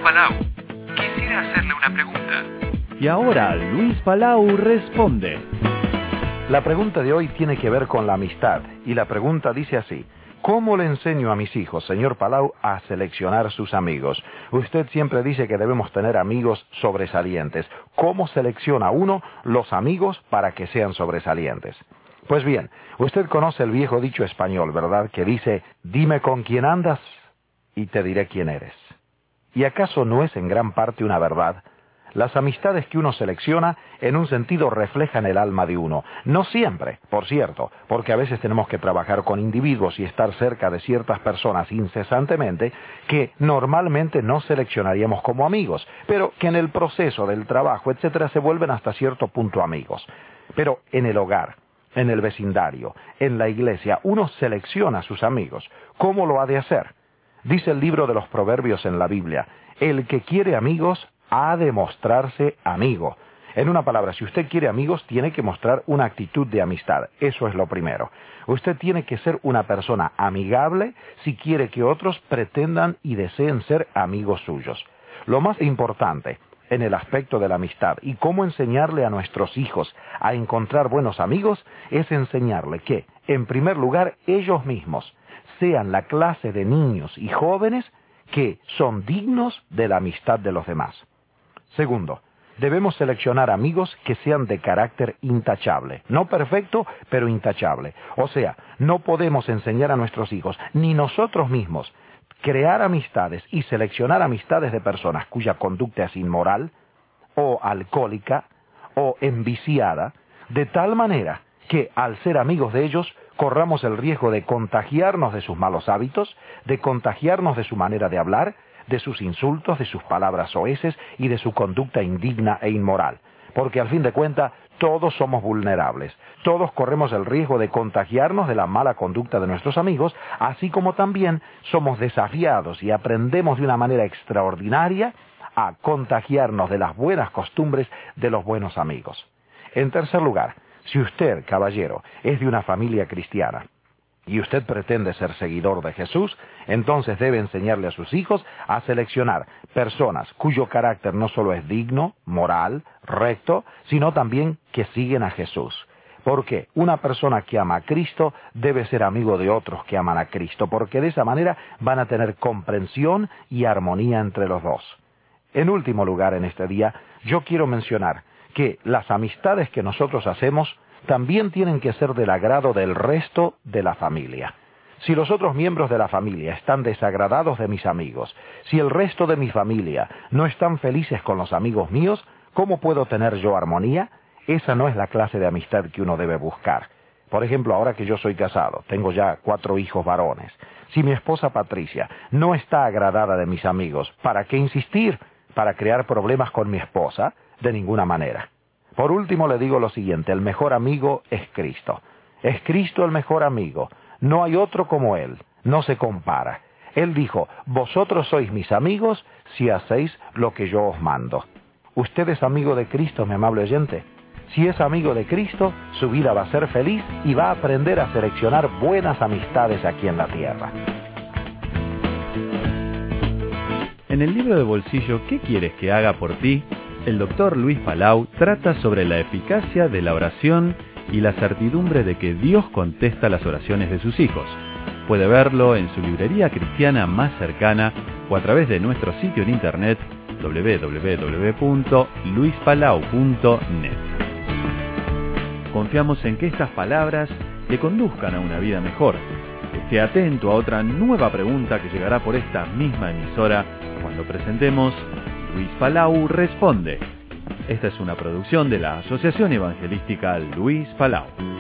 Palau. Quisiera hacerle una pregunta. Y ahora Luis Palau responde. La pregunta de hoy tiene que ver con la amistad, y la pregunta dice así: ¿cómo le enseño a mis hijos, señor Palau, a seleccionar sus amigos? Usted siempre dice que debemos tener amigos sobresalientes. ¿Cómo selecciona uno los amigos para que sean sobresalientes? Pues bien, usted conoce el viejo dicho español, ¿verdad?, que dice: dime con quién andas y te diré quién eres. ¿Y acaso no es en gran parte una verdad? Las amistades que uno selecciona, en un sentido, reflejan el alma de uno. No siempre, por cierto, porque a veces tenemos que trabajar con individuos y estar cerca de ciertas personas incesantemente que normalmente no seleccionaríamos como amigos, pero que en el proceso del trabajo, etcétera, se vuelven hasta cierto punto amigos. Pero en el hogar, en el vecindario, en la iglesia, uno selecciona a sus amigos. ¿Cómo lo ha de hacer? Dice el libro de los Proverbios en la Biblia: el que quiere amigos ha de mostrarse amigo. En una palabra, si usted quiere amigos, tiene que mostrar una actitud de amistad. Eso es lo primero. Usted tiene que ser una persona amigable si quiere que otros pretendan y deseen ser amigos suyos. Lo más importante en el aspecto de la amistad y cómo enseñarle a nuestros hijos a encontrar buenos amigos es enseñarle que, en primer lugar, ellos mismos sean la clase de niños y jóvenes que son dignos de la amistad de los demás. Segundo, debemos seleccionar amigos que sean de carácter intachable. No perfecto, pero intachable. O sea, no podemos enseñar a nuestros hijos, ni nosotros mismos, crear amistades y seleccionar amistades de personas cuya conducta es inmoral, o alcohólica, o enviciada, de tal manera que, al ser amigos de ellos, corramos el riesgo de contagiarnos de sus malos hábitos, de contagiarnos de su manera de hablar, de sus insultos, de sus palabras soeces y de su conducta indigna e inmoral. Porque al fin de cuentas, todos somos vulnerables. Todos corremos el riesgo de contagiarnos de la mala conducta de nuestros amigos, así como también somos desafiados y aprendemos de una manera extraordinaria a contagiarnos de las buenas costumbres de los buenos amigos. En tercer lugar, si usted, caballero, es de una familia cristiana y usted pretende ser seguidor de Jesús, entonces debe enseñarle a sus hijos a seleccionar personas cuyo carácter no solo es digno, moral, recto, sino también que siguen a Jesús. Porque una persona que ama a Cristo debe ser amigo de otros que aman a Cristo, porque de esa manera van a tener comprensión y armonía entre los dos. En último lugar, en este día, yo quiero mencionar que las amistades que nosotros hacemos también tienen que ser del agrado del resto de la familia. Si los otros miembros de la familia están desagradados de mis amigos, si el resto de mi familia no están felices con los amigos míos, ¿cómo puedo tener yo armonía? Esa no es la clase de amistad que uno debe buscar. Por ejemplo, ahora que yo soy casado, tengo ya 4 hijos varones. Si mi esposa Patricia no está agradada de mis amigos, ¿para qué insistir? ¿Para crear problemas con mi esposa? De ninguna manera. Por último le digo lo siguiente: el mejor amigo es Cristo. Es Cristo el mejor amigo. No hay otro como Él. No se compara. Él dijo: vosotros sois mis amigos si hacéis lo que yo os mando. ¿Usted es amigo de Cristo, mi amable oyente? Si es amigo de Cristo, su vida va a ser feliz y va a aprender a seleccionar buenas amistades aquí en la tierra. En el libro de bolsillo ¿Qué quieres que haga por ti?, el doctor Luis Palau trata sobre la eficacia de la oración y la certidumbre de que Dios contesta las oraciones de sus hijos. Puede verlo en su librería cristiana más cercana o a través de nuestro sitio en internet www.luispalau.net. Confiamos en que estas palabras le conduzcan a una vida mejor. Esté atento a otra nueva pregunta que llegará por esta misma emisora cuando presentemos Luis Palau Responde. Esta es una producción de la Asociación Evangelística Luis Palau.